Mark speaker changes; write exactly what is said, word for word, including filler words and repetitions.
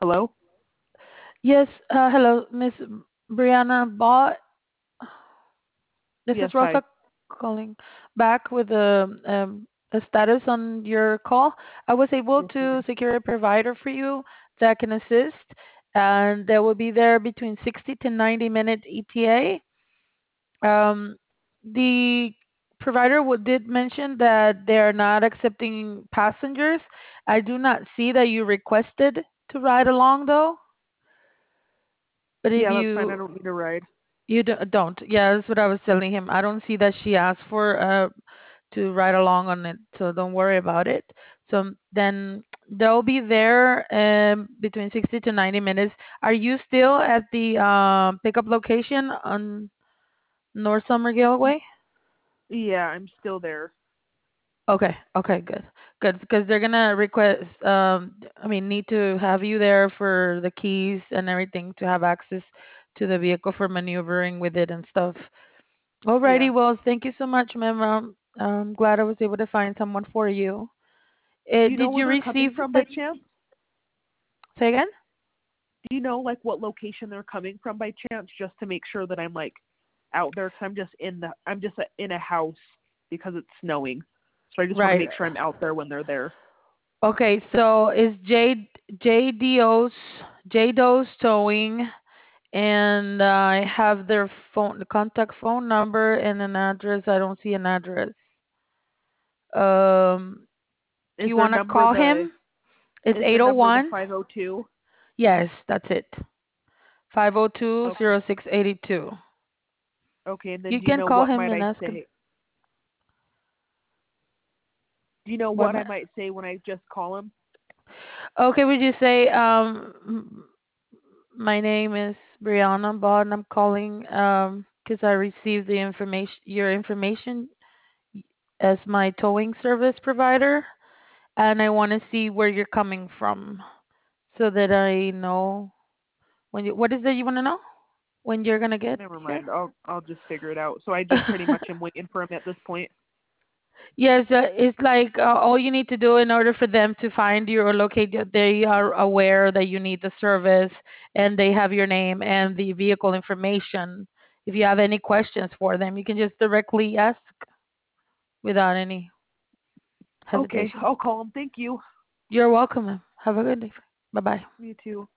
Speaker 1: Hello?
Speaker 2: Yes, uh, hello, Miss Brianna Bott. This
Speaker 1: Yes,
Speaker 2: is
Speaker 1: hi.
Speaker 2: Rosa calling back with a, um, a status on your call. I was able
Speaker 1: Yes,
Speaker 2: to
Speaker 1: ma'am.
Speaker 2: secure a provider for you that can assist, and they will be there between sixty to ninety minute E T A. Um, the provider would, did mention that they are not accepting passengers. I do not see that you requested to ride along though, but if
Speaker 1: Yeah, that's fine. I
Speaker 2: you
Speaker 1: don't need a ride.
Speaker 2: You do, don't. Yeah, that's what I was telling him. I don't see that she asked for uh to ride along on it, so don't worry about it. So then they'll be there um between sixty to ninety minutes. Are you still at the um pickup location on North Summer Gateway?
Speaker 1: Yeah, I'm still there.
Speaker 2: Okay, okay, good. Good, because they're gonna request um I mean need to have you there for the keys and everything to have access to the vehicle for maneuvering with it and stuff.
Speaker 1: Yeah.
Speaker 2: Alrighty, well, thank you so much, ma'am. Um, I'm glad I was able to find someone for you. Uh,
Speaker 1: Do you know
Speaker 2: did
Speaker 1: where
Speaker 2: you
Speaker 1: they're coming
Speaker 2: receive
Speaker 1: from by
Speaker 2: the,
Speaker 1: chance?
Speaker 2: say again?
Speaker 1: Do you know like what location they're coming from by chance, just to make sure that I'm like out there? Because I'm just in the I'm just uh, in a house because it's snowing, so I just want to
Speaker 2: Right.
Speaker 1: make sure I'm out there when they're there.
Speaker 2: Okay, so it's J JDO's JDO's towing, and I have their phone, the contact phone number, and an address. I don't see an address. Um, do
Speaker 1: Is
Speaker 2: you
Speaker 1: their
Speaker 2: want to
Speaker 1: number
Speaker 2: call
Speaker 1: the
Speaker 2: him? It's
Speaker 1: is their number the
Speaker 2: eight oh one.
Speaker 1: five oh two?
Speaker 2: Yes, that's it. Five oh two
Speaker 1: Okay.
Speaker 2: zero six eighty two.
Speaker 1: Okay, and then
Speaker 2: You
Speaker 1: do you
Speaker 2: can
Speaker 1: know
Speaker 2: call
Speaker 1: what
Speaker 2: him
Speaker 1: might
Speaker 2: and
Speaker 1: I
Speaker 2: ask him.
Speaker 1: say? Do you know
Speaker 2: What?
Speaker 1: what I might say when I just call him?
Speaker 2: Okay, would you say, um, m- my name is Brianna Bott, and I'm calling um because I received the information, your information as my towing service provider, and I want to see where you're coming from so that I know when you. What is it you want to know? When you're gonna get
Speaker 1: Never
Speaker 2: here?
Speaker 1: mind. I'll I'll just figure it out. So I just pretty much am waiting for him at this point.
Speaker 2: Yes, uh, it's like uh, all you need to do in order for them to find you or locate you, they are aware that you need the service and they have your name and the vehicle information. If you have any questions for them, you can just directly ask without any
Speaker 1: Okay,
Speaker 2: hesitation.
Speaker 1: I'll call him. Thank you.
Speaker 2: You're welcome, ma'am. Have a good day. Bye bye.
Speaker 1: You too.